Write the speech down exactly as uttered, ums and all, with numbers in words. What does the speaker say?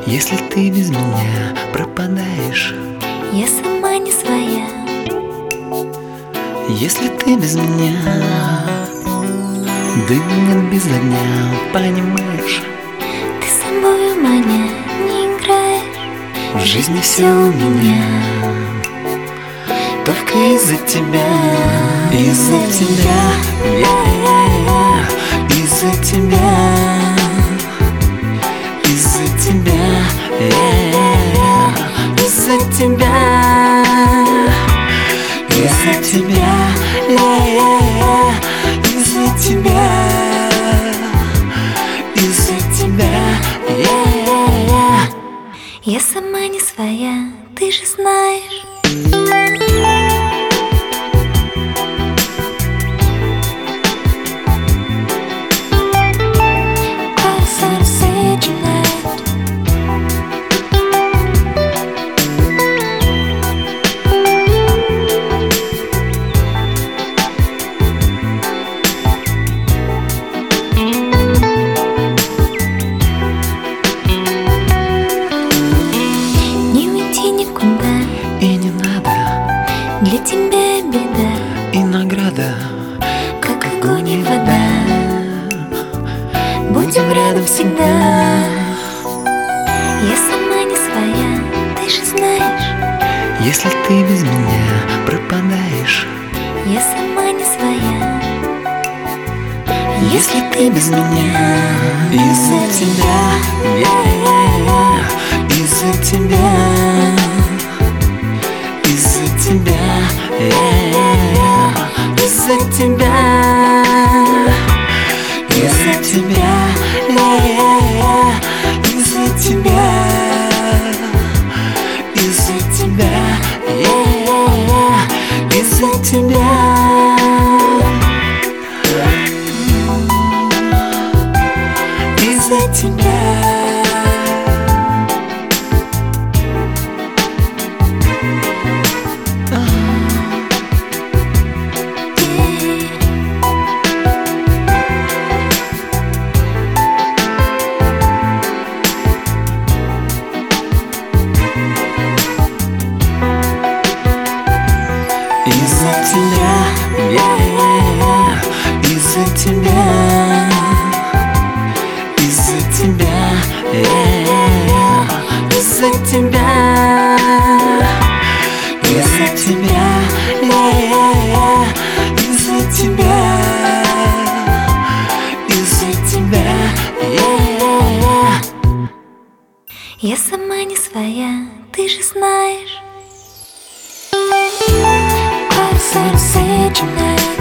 Если ты без меня пропадаешь, я сама не своя. если ты без меня дымит без огня, понимаешь? Ты собою, маня, не играешь. В жизни все у меня только из-за тебя, из-за тебя, я-я-я, из-за тебя, из-за тебя, я-я-я, из-за тебя, из-за тебя, я-я-я, из-за тебя, из-за тебя, я-я-я. Я сама не своя, ты же знаешь. И не надо, Для тебя беда, и награда, как огонь и вода. Будем рядом всегда. Я сама не своя, ты же знаешь. если ты без меня пропадаешь, Я сама не своя. если ты без меня, из-за тебя, я-я-я, из-за тебя, из-за тебя, я-я-я, из-за тебя, из-за тебя, я-я-я, из-за тебя, из-за тебя, я-я-я, из-за тебя, из-за тебя. Из-за тебя, я-я-я, из-за тебя, из-за тебя, я-я-я, из-за тебя, из-за тебя, я-я-я, из-за тебя, из-за тебя, я-я-я. Я сама не своя, ты же знаешь. Closer, say tonight.